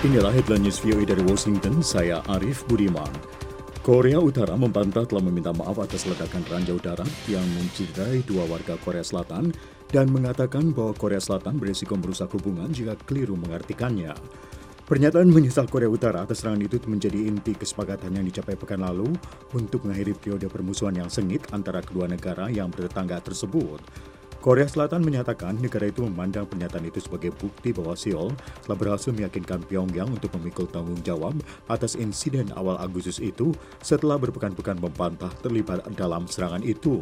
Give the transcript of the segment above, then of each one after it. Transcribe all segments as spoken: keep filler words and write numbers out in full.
Inilah headline news V O A dari Washington, saya Arif Budiman. Korea Utara membantah telah meminta maaf atas ledakan ranjau darat yang mencederai dua warga Korea Selatan dan mengatakan bahwa Korea Selatan berisiko merusak hubungan jika keliru mengartikannya. Pernyataan menyesal Korea Utara atas serangan itu menjadi inti kesepakatan yang dicapai pekan lalu untuk mengakhiri periode permusuhan yang sengit antara kedua negara yang bertetangga tersebut. Korea Selatan menyatakan negara itu memandang pernyataan itu sebagai bukti bahwa Seoul telah berhasil meyakinkan Pyongyang untuk memikul tanggung jawab atas insiden awal Agustus itu setelah berpekan-pekan membantah terlibat dalam serangan itu.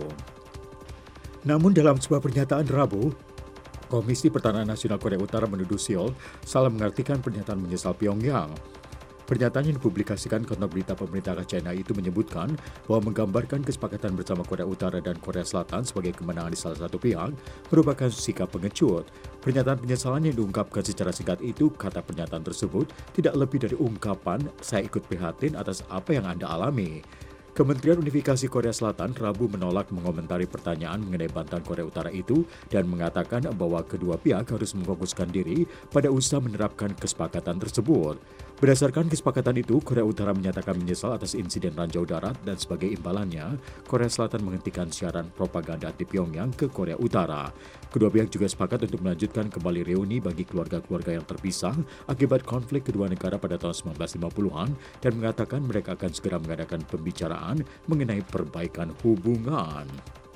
Namun dalam sebuah pernyataan Rabu, Komisi Pertahanan Nasional Korea Utara menuduh Seoul salah mengartikan pernyataan menyesal Pyongyang. Pernyataan yang dipublikasikan kantor berita pemerintah China itu menyebutkan bahwa menggambarkan kesepakatan bersama Korea Utara dan Korea Selatan sebagai kemenangan di salah satu pihak merupakan sikap pengecut. Pernyataan penyesalan yang diungkapkan secara singkat itu, kata pernyataan tersebut, tidak lebih dari ungkapan, saya ikut prihatin atas apa yang Anda alami. Kementerian Unifikasi Korea Selatan Rabu menolak mengomentari pertanyaan mengenai bantahan Korea Utara itu dan mengatakan bahwa kedua pihak harus memfokuskan diri pada usaha menerapkan kesepakatan tersebut. Berdasarkan kesepakatan itu, Korea Utara menyatakan menyesal atas insiden ranjau darat dan sebagai imbalannya, Korea Selatan menghentikan siaran propaganda anti Pyongyang ke Korea Utara. Kedua pihak juga sepakat untuk melanjutkan kembali reuni bagi keluarga-keluarga yang terpisah akibat konflik kedua negara pada tahun sembilan belas lima puluhan dan mengatakan mereka akan segera mengadakan pembicaraan mengenai perbaikan hubungan.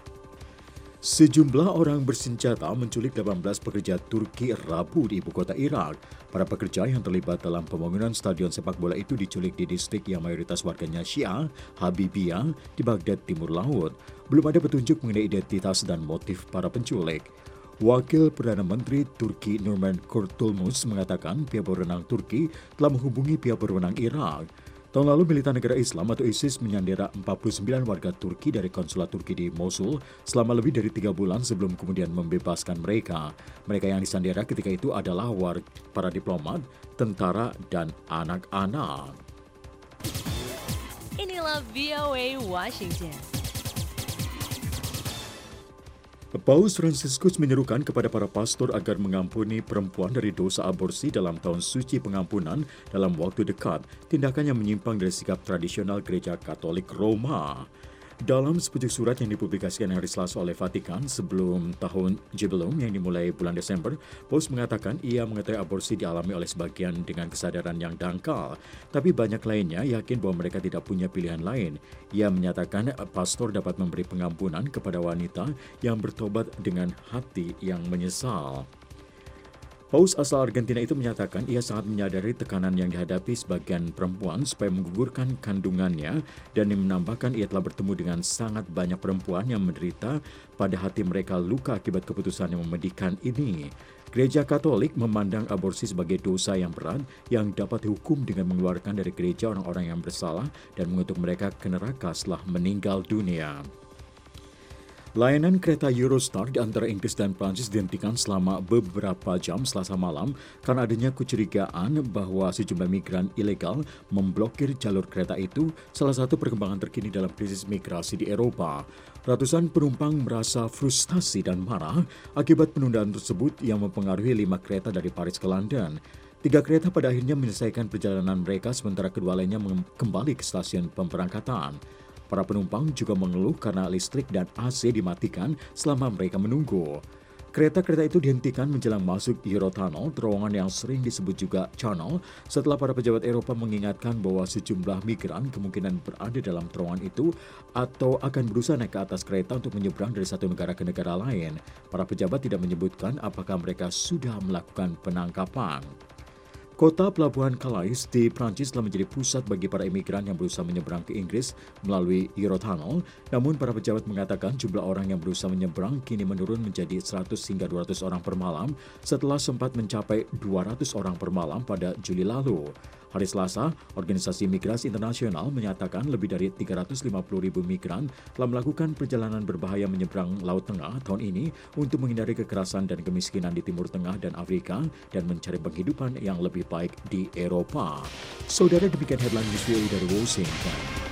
Sejumlah orang bersenjata menculik delapan belas pekerja Turki Rabu di ibu kota Irak. Para pekerja yang terlibat dalam pembangunan stadion sepak bola itu diculik di distrik yang mayoritas warganya Syiah, Habibiyah, di Baghdad, Timur Laut. Belum ada petunjuk mengenai identitas dan motif para penculik. Wakil Perdana Menteri Turki Nurman Kurtulmus mengatakan pihak berwenang Turki telah menghubungi pihak berwenang Irak. Tahun lalu militan negara Islam atau ISIS menyandera empat puluh sembilan warga Turki dari konsulat Turki di Mosul selama lebih dari tiga bulan sebelum kemudian membebaskan mereka. Mereka yang disandera ketika itu adalah warga para diplomat, tentara, dan anak-anak. Inilah V O A Washington. Paus Fransiskus menyerukan kepada para pastor agar mengampuni perempuan dari dosa aborsi dalam tahun suci pengampunan dalam waktu dekat, tindakan yang menyimpang dari sikap tradisional Gereja Katolik Roma. Dalam sepucuk surat yang dipublikasikan hari Selasa oleh Vatikan sebelum tahun Jubileum yang dimulai bulan Desember, Paus mengatakan ia mengetahui aborsi dialami oleh sebagian dengan kesadaran yang dangkal, tapi banyak lainnya yakin bahwa mereka tidak punya pilihan lain. Ia menyatakan pastor dapat memberi pengampunan kepada wanita yang bertobat dengan hati yang menyesal. Paus asal Argentina itu menyatakan ia sangat menyadari tekanan yang dihadapi sebagian perempuan supaya menggugurkan kandungannya dan menambahkan ia telah bertemu dengan sangat banyak perempuan yang menderita pada hati mereka luka akibat keputusan yang memedihkan ini. Gereja Katolik memandang aborsi sebagai dosa yang berat yang dapat dihukum dengan mengeluarkan dari gereja orang-orang yang bersalah dan mengutuk mereka ke neraka setelah meninggal dunia. Layanan kereta Eurostar di antara Inggris dan Prancis dihentikan selama beberapa jam Selasa malam karena adanya kecurigaan bahwa sejumlah migran ilegal memblokir jalur kereta itu, salah satu perkembangan terkini dalam krisis migrasi di Eropa. Ratusan penumpang merasa frustasi dan marah akibat penundaan tersebut yang mempengaruhi lima kereta dari Paris ke London. Tiga kereta pada akhirnya menyelesaikan perjalanan mereka sementara kedua lainnya kembali ke stasiun pemberangkatan. Para penumpang juga mengeluh karena listrik dan A C dimatikan selama mereka menunggu. Kereta-kereta itu dihentikan menjelang masuk Eurotunnel, terowongan yang sering disebut juga Channel, setelah para pejabat Eropa mengingatkan bahwa sejumlah migran kemungkinan berada dalam terowongan itu atau akan berusaha naik ke atas kereta untuk menyeberang dari satu negara ke negara lain. Para pejabat tidak menyebutkan apakah mereka sudah melakukan penangkapan. Kota pelabuhan Calais di Prancis telah menjadi pusat bagi para imigran yang berusaha menyeberang ke Inggris melalui Eurotunnel. Namun para pejabat mengatakan jumlah orang yang berusaha menyeberang kini menurun menjadi seratus hingga dua ratus orang per malam setelah sempat mencapai dua ratus orang per malam pada Juli lalu. Hari Selasa, Organisasi Migrasi Internasional menyatakan lebih dari tiga ratus lima puluh ribu migran telah melakukan perjalanan berbahaya menyeberang Laut Tengah tahun ini untuk menghindari kekerasan dan kemiskinan di Timur Tengah dan Afrika dan mencari penghidupan yang lebih baik di Eropa. Saudara, demikian headline news dari Washington.